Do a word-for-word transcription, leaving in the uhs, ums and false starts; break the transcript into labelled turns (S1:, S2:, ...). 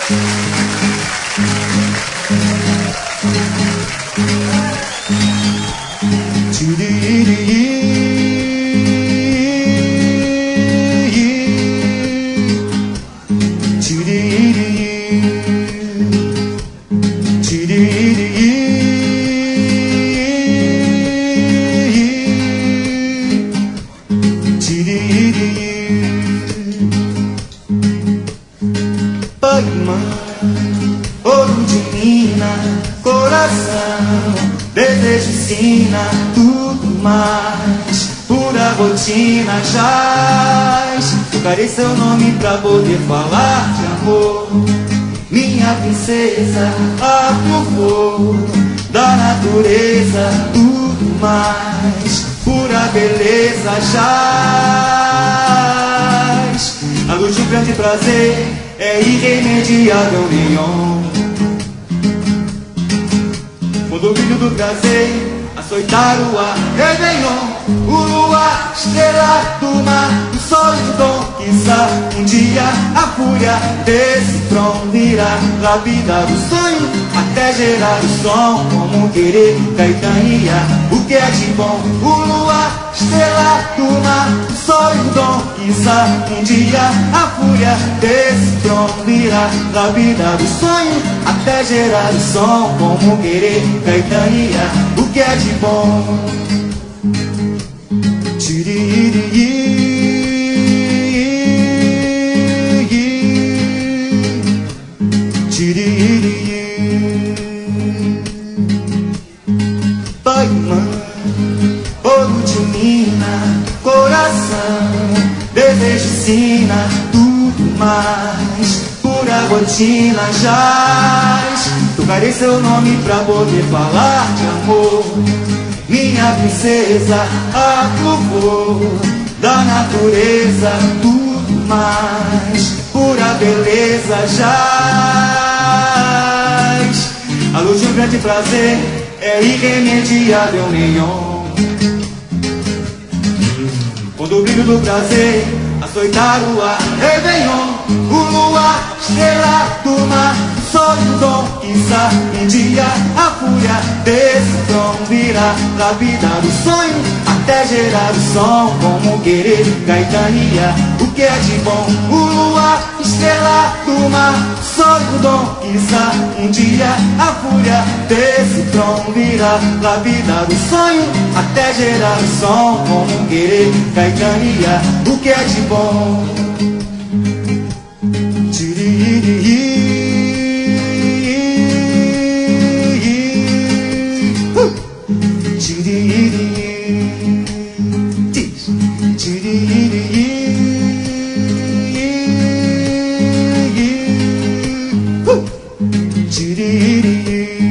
S1: Pai e mãe, ouro de mina, coração, desejo ensina tudo mais. Pura rotina jaz, tocarei seu nome pra poder falar de amor. Minha princesa, a flor da natureza, tudo mais. Pura beleza jaz, a luz de um grande prazer é irremediável, neon. Quando o brilho do prazer açoitar o ar, Réveillon, o luar, estrela do mar, o sol e o dom. Quizá um dia a fúria desse tron virá lapidar o sonho até gerar o som. Como querer caetania, o que é de bom? O luar, estrela do mar, o sol e o dom. Quizá um dia a fúria desse tron virá lapidar o sonho até gerar o som. Como querer caetania, o que é de bom? Pai e mãe, ouro de mina, coração, desejo ensina tudo mais. Pura rotina jaz, tocarei seu nome pra poder falar de amor. Minha princesa, a flor da natureza, tudo mais. Pura beleza jaz, a luz de um grande prazer é irremediável, neon. Quando o brilho do prazer açoitar o ar, Réveillon, o luar, estrela do mar, o sol e o dom. Quizá um dia a fúria desse tron virá lapidar o sonho até gerar o som. Como querer caetania, o que é de bom? O luar, estrela do mar, o sol e o dom. Quizá um dia a fúria desse tron virá lapidar o sonho até gerar o som. Como querer caetania, o que é de bom? Chiriri.